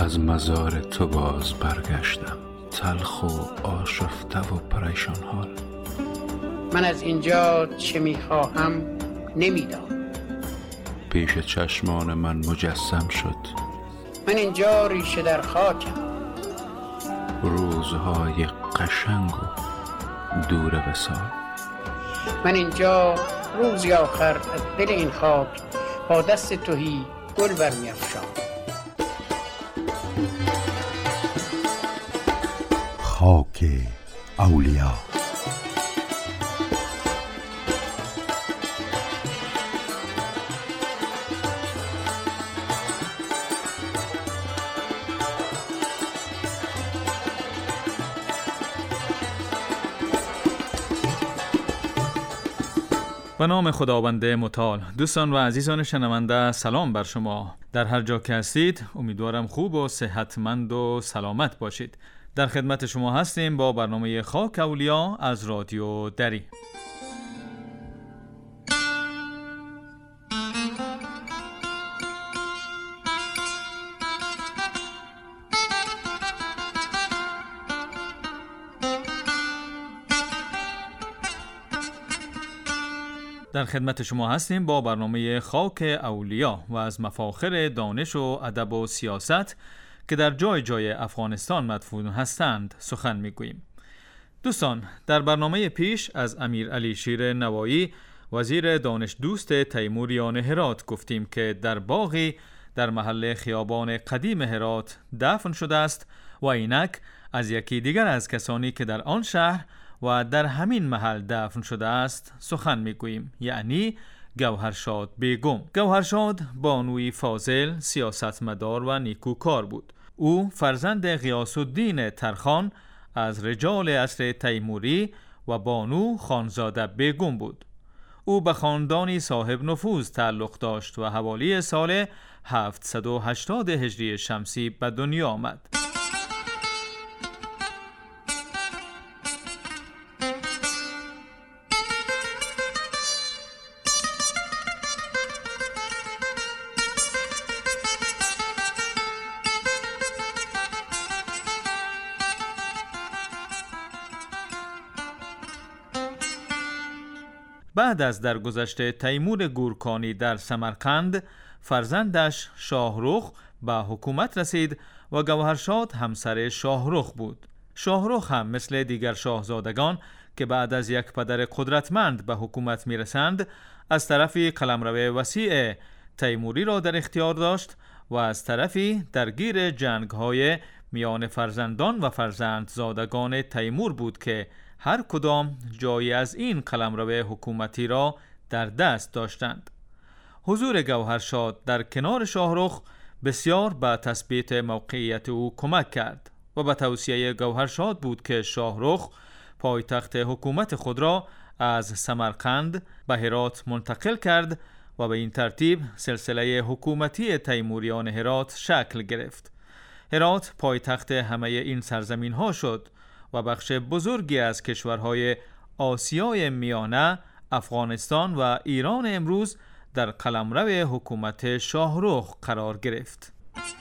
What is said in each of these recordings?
از مزار تو باز برگشتم، تلخ و آشفته و پریشان حال. من از اینجا چه میخواهم نمیدانم. پیش چشمان من مجسم شد. من اینجا ریشه در خاکم. روزهای قشنگ و دور وصال. من اینجا روزی آخر از دل این خاک با دست تهی گل برمی‌افشانم. خاک اولیا. به نام خداوند متعال. دوستان و عزیزان شنونده، سلام بر شما. در هر جا که هستید امیدوارم خوب و صحتمند و سلامت باشید. در خدمت شما هستیم با برنامه خاک اولیا از رادیو دری. در خدمت شما هستیم با برنامه خاک اولیا و از مفاخر دانش و ادب و سیاست که در جای جای افغانستان مدفون هستند سخن میگوییم. دوستان، در برنامه پیش از امیر علی شیر نوایی وزیر دانش دوست تیموریان هرات گفتیم که در باغی در محل خیابان قدیم هرات دفن شده است و اینک از یکی دیگر از کسانی که در آن شهر و در همین محل دفن شده است سخن میگوییم، یعنی گوهرشاد بیگم. گوهرشاد بانوی فاضل، سیاستمدار و نیکوکار بود. او فرزند غیاث الدین ترخان از رجال عصر تیموری و بانو خانزاده بیگم بود. او به خاندانی صاحب نفوذ تعلق داشت و حوالی سال 780 هجری شمسی به دنیا آمد. بعد از درگذشت تیمور گورکانی در سمرقند، فرزندش شاهرخ به حکومت رسید و گوهرشاد همسر شاهرخ بود. شاهرخ هم مثل دیگر شاهزادگان که بعد از یک پدر قدرتمند به حکومت میرسند، از طرفی قلمرو وسیع تیموری را در اختیار داشت و از طرفی درگیر جنگ‌های میان فرزندان و فرزندزادگان تیمور بود که هر کدام جایی از این قلمرو حکومتی را در دست داشتند. حضور گوهرشاد در کنار شاهرخ بسیار به تثبیت موقعیت او کمک کرد و به توصیه گوهرشاد بود که شاهرخ پایتخت حکومت خود را از سمرقند به هرات منتقل کرد و به این ترتیب سلسله حکومتی تیموریان هرات شکل گرفت. هرات پایتخت همه این سرزمین ها شد و بخش بزرگی از کشورهای آسیای میانه، افغانستان و ایران امروز در قلمرو حکومت شاهرخ قرار گرفت.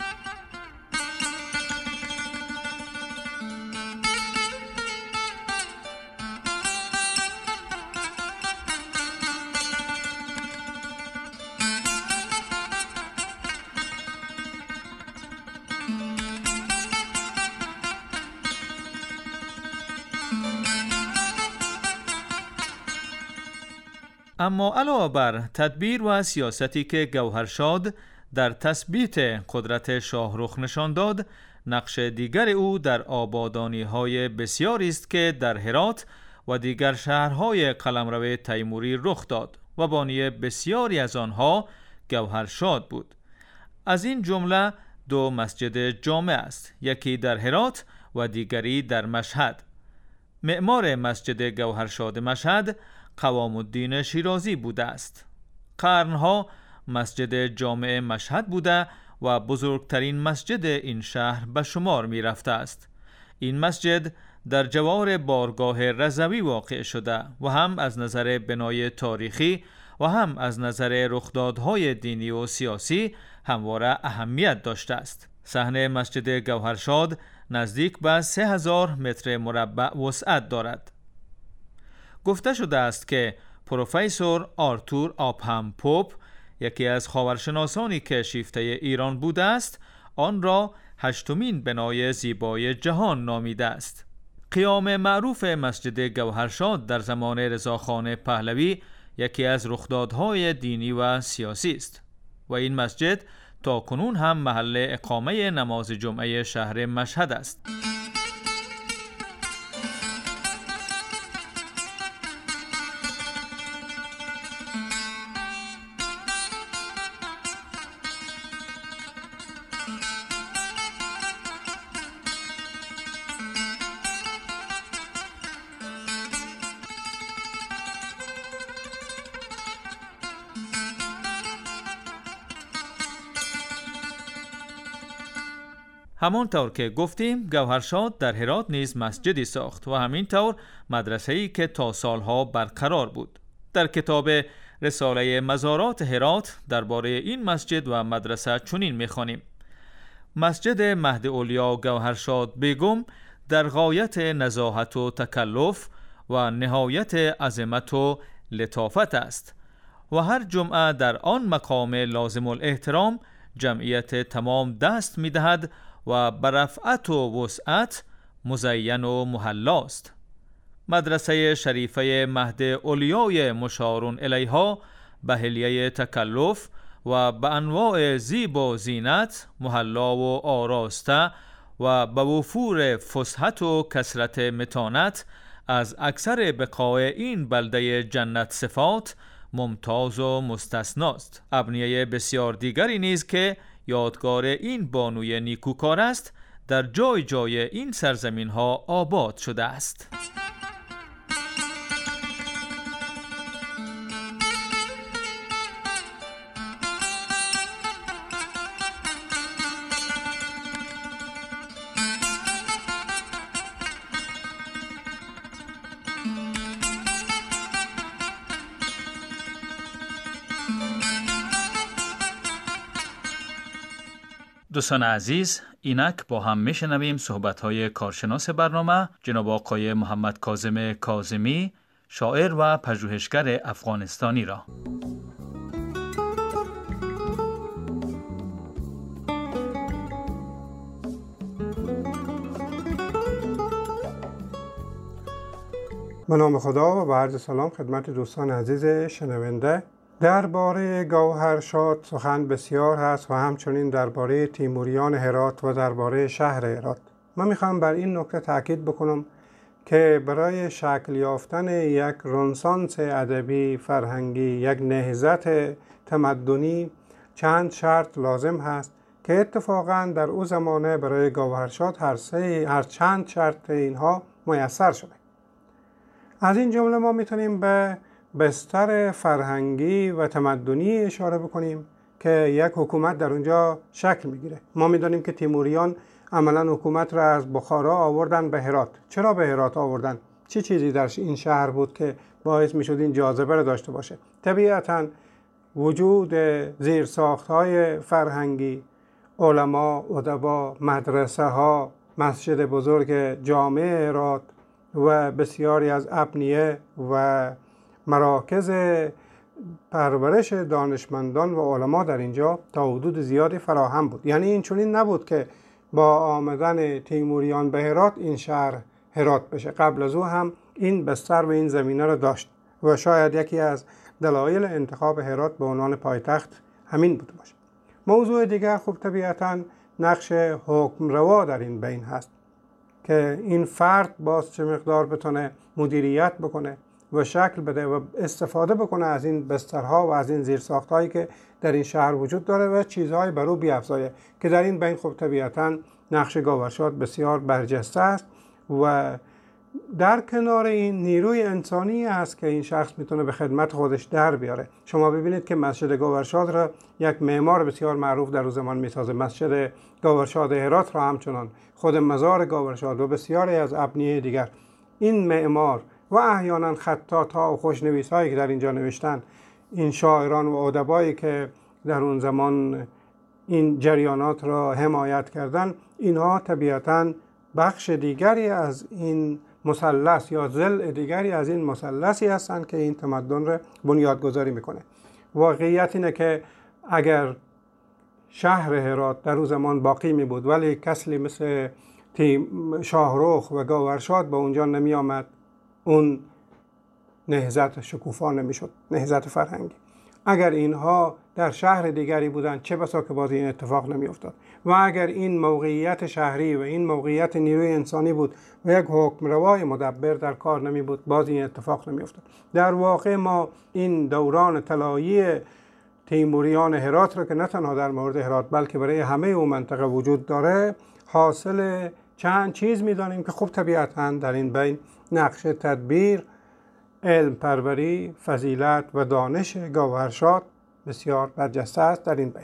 اما علاوه بر تدبیر و سیاستی که گوهرشاد در تثبیت قدرت شاهرخ نشان داد، نقش دیگر او در آبادانی‌های بسیاری است که در هرات و دیگر شهرهای قلمرو تیموری رخ داد و بانی بسیاری از آنها گوهرشاد بود. از این جمله 2 مسجد جامع است، یکی در هرات و دیگری در مشهد. معمار مسجد گوهرشاد مشهد قوام الدین شیرازی بوده است. قرنها مسجد جامع مشهد بوده و بزرگترین مسجد این شهر به شمار می رفته است. این مسجد در جوار بارگاه رضوی واقع شده و هم از نظر بنای تاریخی و هم از نظر رخدادهای دینی و سیاسی همواره اهمیت داشته است. صحن مسجد گوهرشاد نزدیک به 3000 متر مربع وسعت دارد. گفته شده است که پروفسور آرتور آبهم پوپ، یکی از خاورشناسانی که شیفته ایران بوده است، آن را 8مین بنای زیبای جهان نامیده است. قیام معروف مسجد گوهرشاد در زمان رضاخان پهلوی یکی از رخدادهای دینی و سیاسی است و این مسجد تا کنون هم محل اقامه نماز جمعه شهر مشهد است. همانطور که گفتیم گوهرشاد در هرات نیز مسجدی ساخت و همینطور مدرسه‌ای که تا سالها برقرار بود. در کتاب رساله مزارات هرات درباره این مسجد و مدرسه چنین می‌خوانیم: مسجد مهد اولیا گوهرشاد بیگم در غایت نزاهت و تکلف و نهایت عظمت و لطافت است و هر جمعه در آن مقام لازم الاحترام جمعیت تمام دست می‌دهد و برفعت و وسعت مزین و محلاست. مدرسه شریفه مهد اولیای مشارون الیها به حلیه تکلف و به انواع زیب و زینت محلا و آراسته و به وفور فسحت و کثرت متانت از اکثر بقاع این بلده جنت صفات ممتاز و مستثناست. ابنیه بسیار دیگری نیز که یادگار این بانوی نیکوکار است در جای جای این سرزمین ها آباد شده است. دوستان عزیز، اینک با هم میشنویم صحبت‌های کارشناس برنامه جناب آقای محمد کاظم کاظمی، شاعر و پژوهشگر افغانستانی را. به نام خدا و با عرض سلام خدمت دوستان عزیز شنونده. درباره گوهرشاد سخن بسیار هست و همچنین درباره تیموریان هرات و درباره شهر هرات. من میخوام بر این نکته تاکید بکنم که برای شکل یافتن یک رنسانس ادبی فرهنگی، یک نهضت تمدنی، چند شرط لازم هست که اتفاقا در او زمانه برای گوهرشاد هر چند شرط اینها میسر شده. از این جمله ما میتونیم به بستر فرهنگی و تمدنی اشاره بکنیم که یک حکومت در اونجا شکل میگیره. ما میدونیم که تیموریان عملا حکومت را از بخارا آوردن به هرات. چرا به هرات آوردن؟ چه چیزی در این شهر بود که باعث میشد این جاذبه را داشته باشه؟ طبیعتاً وجود زیرساخت‌های فرهنگی، علما، ادبا، مدرسه ها، مسجد بزرگ جامع هرات و بسیاری از ابنیه و مراکز پرورش دانشمندان و علما در اینجا تا حدود زیادی فراهم بود. یعنی این چنین نبود که با آمدن تیموریان به هرات این شهر هرات بشه. قبل از او هم این بستر و این زمینه را داشت و شاید یکی از دلایل انتخاب هرات به عنوان پایتخت همین بوده باشه. موضوع دیگر خب طبیعتاً نقش حکمروا در این بین هست که این فرد باز چه مقدار بتونه مدیریت بکنه و شکل بده و استفاده بکنه از این بسترها و از این زیرساختهایی که در این شهر وجود داره و چیزهای بر او بیافزایه که در این بین خب طبیعتاً نقش گوهرشاد بسیار برجسته است و در کنار این نیروی انسانی است که این شخص میتونه به خدمت خودش در بیاره. شما ببینید که مسجد گوهرشاد را یک معمار بسیار معروف در اون زمان میسازه، مسجد گوهرشاد هرات را همچنان، خود مزار گوهرشاد و بسیاری از ابنیه دیگر. این معمار و احیانا خطاط‌ها و خوشنویس‌هایی که در اینجا نوشتن، این شاعران و ادبایی که در اون زمان این جریانات را حمایت کردن، اینها طبیعتاً بخش دیگری از این مثلث یا ضلع دیگری از این مثلثی هستند که این تمدن را بنیادگذاری میکنه. واقعیت اینه که اگر شهر هرات در اون زمان باقی می بود ولی کسی مثل شاهرخ و گاورشاد به اونجا نمی آمد، اون نهضت شکوفا نمی شد، نهضت فرهنگی. اگر اینها در شهر دیگری بودند چه بسا که باز این اتفاق نمی افتاد. و اگر این موقعیت شهری و این موقعیت نیروی انسانی بود و یک حکمروای مدبر در کار نمی بود، باز این اتفاق نمی افتاد. در واقع ما این دوران طلایی تیموریان هرات را که نه تنها در مورد هرات بلکه برای همه اون منطقه وجود داره، حاصل چند چیز می‌دانیم که خب طبیعتاً در این بین نقش تدبیر، علم پروری، فضیلت و دانش گوهرشاد بسیار برجسته است در این بین.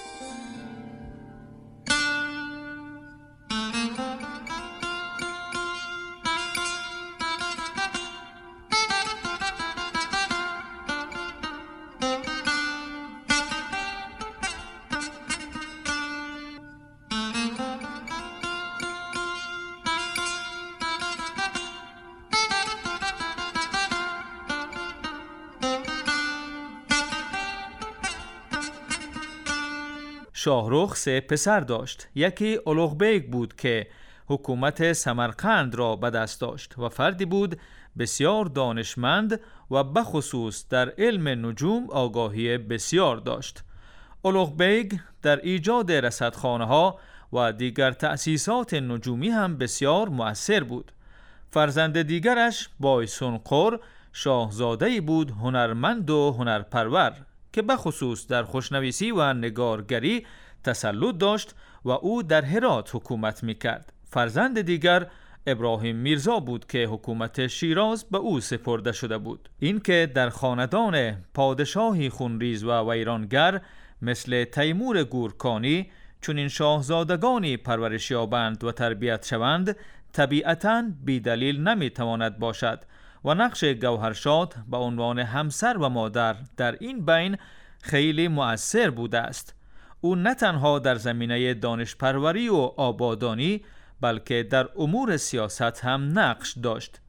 شاهرخ 3 پسر داشت. یکی اولوغبیک بود که حکومت سمرقند را به دست داشت و فردی بود بسیار دانشمند و بخصوص در علم نجوم آگاهی بسیار داشت. اولوغبیک در ایجاد رصدخانه‌ها و دیگر تأسیسات نجومی هم بسیار مؤثر بود. فرزند دیگرش بایسونقر شاهزاده‌ای بود هنرمند و هنرپرور که بخصوص در خوشنویسی و نگارگری تسلط داشت و او در هرات حکومت میکرد. فرزند دیگر ابراهیم میرزا بود که حکومت شیراز به او سپرده شده بود. این که در خاندان پادشاهی خونریز و ویرانگر مثل تیمور گورکانی چون این شاهزادگانی پرورش یابند و تربیت شوند طبیعتاً بیدلیل نمیتواند باشد و نقش گوهرشاد به عنوان همسر و مادر در این بین خیلی مؤثر بوده است. او نه تنها در زمینه دانشپروری و آبادانی بلکه در امور سیاست هم نقش داشت.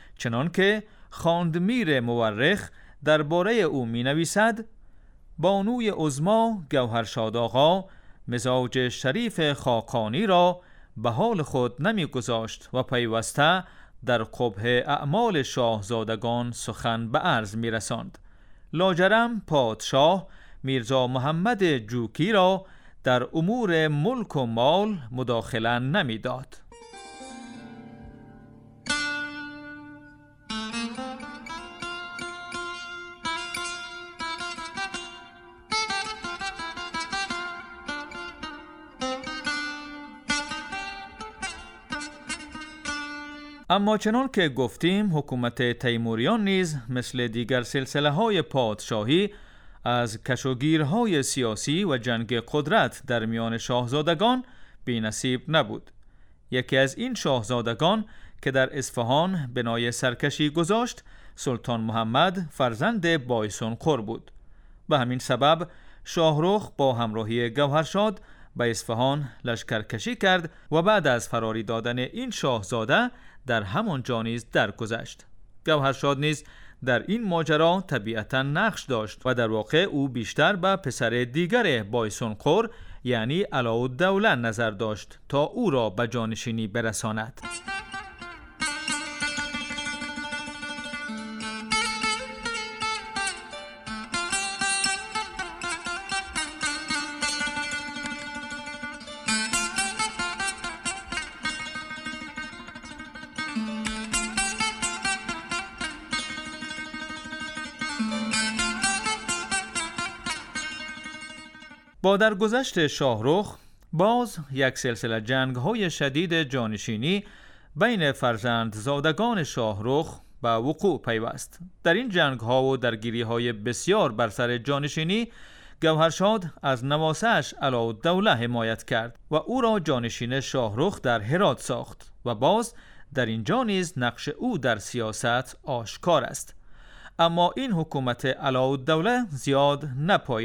چنانکه خواندمیر مورخ درباره او می نویسد: بانوی عظما گوهرشاد آقا مزاج شریف خاقانی را به حال خود نمی گذاشت و پیوسته در قبح اعمال شاهزادگان سخن به عرض می رساند. لاجرم پادشاه میرزا محمد جوکی را در امور ملک و مال مداخله نمی داد. اما چنان که گفتیم حکومت تیموریان نیز مثل دیگر سلسله های پادشاهی از کشوگیرهای سیاسی و جنگ قدرت در میان شاهزادگان بی نصیب نبود. یکی از این شاهزادگان که در اصفهان بنای سرکشی گذاشت سلطان محمد فرزند بایسونقر بود. به همین سبب شاهرخ با همراهی گوهرشاد به اصفهان لشکرکشی کرد و بعد از فراری دادن این شاهزاده در همانجا نیز درگذشت. گوهرشاد نیز در این ماجرا طبیعتاً نقش داشت و در واقع او بیشتر به پسر دیگر بایسونقر یعنی علاءالدوله نظر داشت تا او را به جانشینی برساند. با درگذشت شاهرخ باز یک سلسله جنگ‌های شدید جانشینی بین فرزندزادگان شاهرخ به وقوع پیوست. در این جنگ‌ها و درگیری‌های بسیار بر سر جانشینی گوهرشاد از نواسه‌اش علاءالدوله حمایت کرد و او را جانشین شاهرخ در هرات ساخت و باز در اینجا نیز نقش او در سیاست آشکار است. اما این حکومت علاءالدوله زیاد نپایید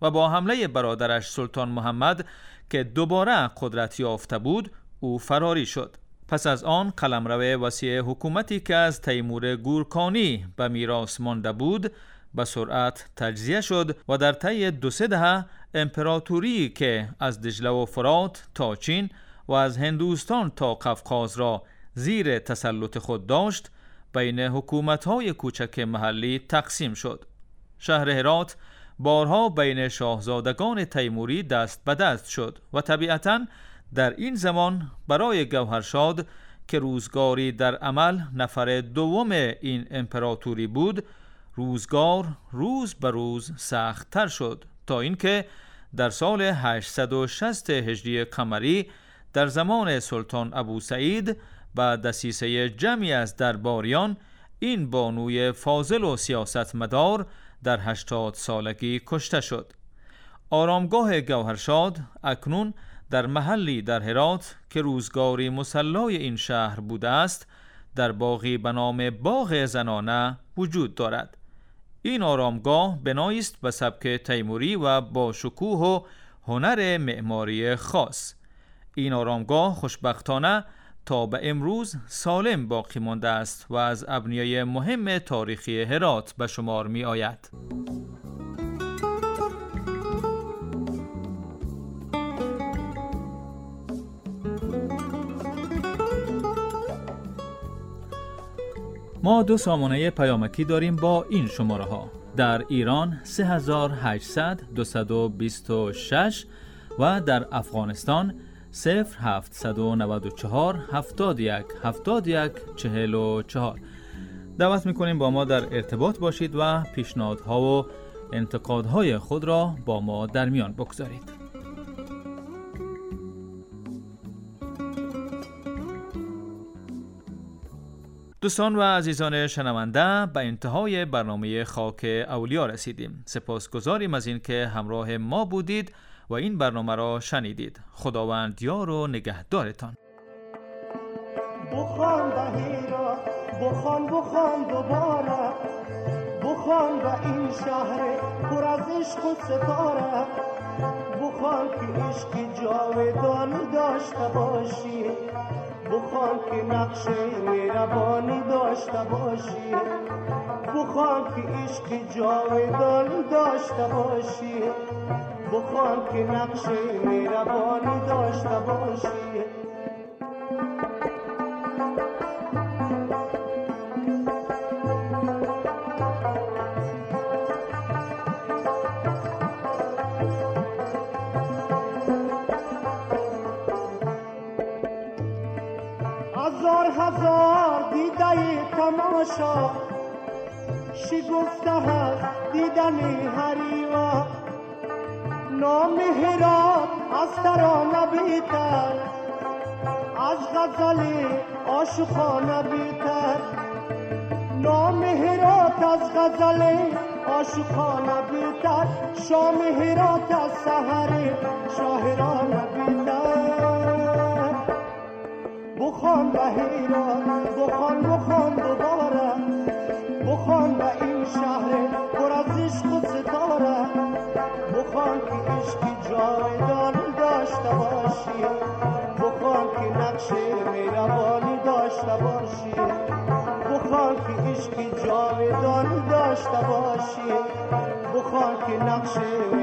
و با حمله برادرش سلطان محمد که دوباره قدرت یافته بود او فراری شد. پس از آن قلمرو وسیع حکومتی که از تیمور گورکانی به میراث مانده بود به سرعت تجزیه شد و در طی 2-3 دهه امپراتوری که از دجله و فرات تا چین و از هندوستان تا قفقاز را زیر تسلط خود داشت بین حکومت‌های کوچک محلی تقسیم شد. شهر هرات بارها بین شاهزادگان تیموری دست به دست شد و طبیعتاً در این زمان برای گوهرشاد که روزگاری در عمل نفر دوم این امپراتوری بود، روزگار روز به روز سخت‌تر شد تا اینکه در سال 860 هجری قمری در زمان سلطان ابو سعید با دسیسه جمعی از درباریان این بانوی فاضل و سیاستمدار در 80 سالگی کشته شد. آرامگاه گوهرشاد اکنون در محلی در هرات که روزگاری مصلای این شهر بوده است در باغی به نام باغ زنانه وجود دارد. این آرامگاه بنایی است به سبک تیموری و با شکوه و هنر معماری خاص. این آرامگاه خوشبختانه تا به امروز سالم باقی مانده است و از ابنیه مهم تاریخی هرات به شمار می آید. ما 2 سامانه پیامکی داریم با این شماره ها: در ایران 3800 226 و در افغانستان 0794 71 71 44. دعوت میکنیم با ما در ارتباط باشید و پیشنهادها و انتقادهای خود را با ما در میان بگذارید. دوستان و عزیزان شنونده، به انتهای برنامه خاک اولیا رسیدیم. سپاسگزاریم از این که همراه ما بودید و این برنامه را شنیدید. خداوند یار و نگهدارتان. بخوان به هیرا، بخوان دوباره، بخوان به این شهر پر از عشق و ستاره، بخوان که عشقی جاودانی داشته باشی، بخوان که نقش مهربانی داشته باشی، بخوان که عشقی جاودانی داشته باشی، بخوان که نقش مهربانی داشته باشی. هزار دیده تماشا شگفته هست دیدن حریما، نام هرات از ترانه بیتر، از غزل عاشقانه بیتر، نام هرات از غزل عاشقانه بیتر، شام هرات از سحر شاهرانه بیتر. بخوان به هیرات، بخوان دوباره، بخوان به این شهر پر از عشق و ستاره، بخوان که عشقی جاودانی داشته باشی، بخوان که نقش مهربانی داشته باشی، بخوان که عشقی جاودانی داشته باشی، بخوان که نقش